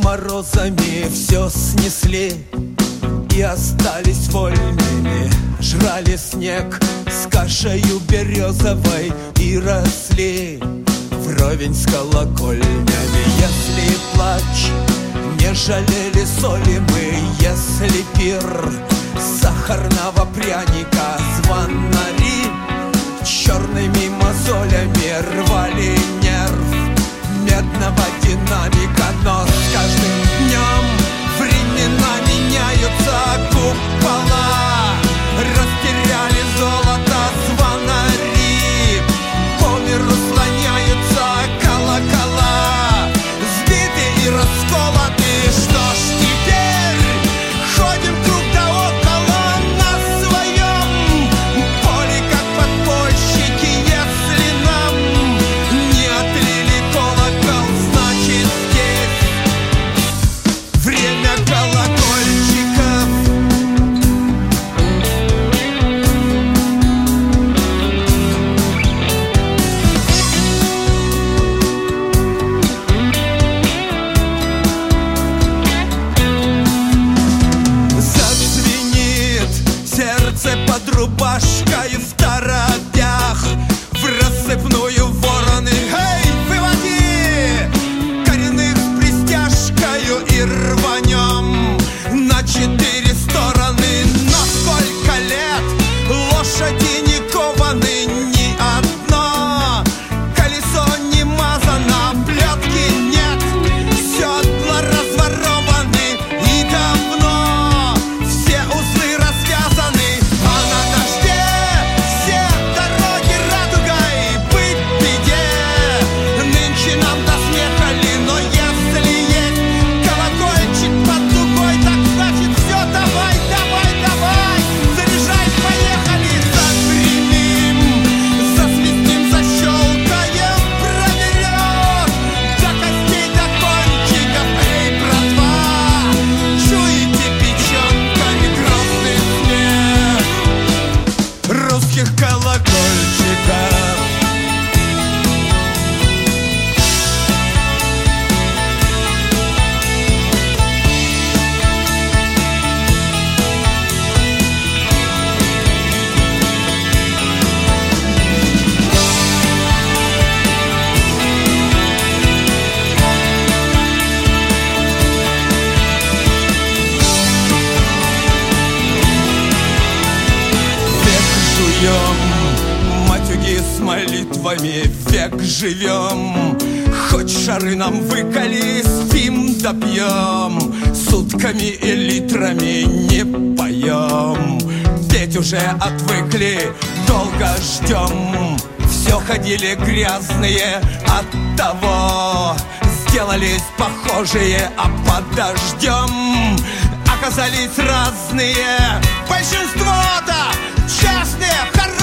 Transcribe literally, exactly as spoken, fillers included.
морозами все снесли и остались вольными. Жрали снег с кашею березовой и росли вровень с колокольнями. Если плач, не жалели соли мы, если пир сахарного пряника, звонари черными мозолями рвали нерв медного динамика. Но с каждым днем времена меняются, купола растеряли золото, звонари по миру слоняются, колокола сбиты и расколоты. Что ж теперь ходим круг да около на своем поле, как подпольщики. Если нам не отлили колокол, значит здесь время колокольчиков. Зазвенит сердце под рубашкой в торопях, в рассыпную вороны. Эй, выводи коренных с пристяжкою и рванем на четыре стороны. Но сколько лет лошади не кованы, ни одно колесо не мазано, плетки нет, седла разворованы и давно все узлы развязаны. А на дожде все дороги радугой, быть беде нынче нам до смеха ли. Но если есть колокольчик под дугой, так значит все, давай, давай, давай, заряжай, поехали. Загремим, засвистим, защелкаем, проверем до костей, до кончиков. Эй, братва, чуете печенками грозный смех русских колокольчиков? Век жуем матюги с молитвами, век живем. Хоть шары нам выколи, спим да пьем, сутками и литрами не поем. Петь уже отвыкли, долго ждем. Все ходили грязные, от того сделались похожие, а под дождем оказались разные. Большинство-то частные, хорошие.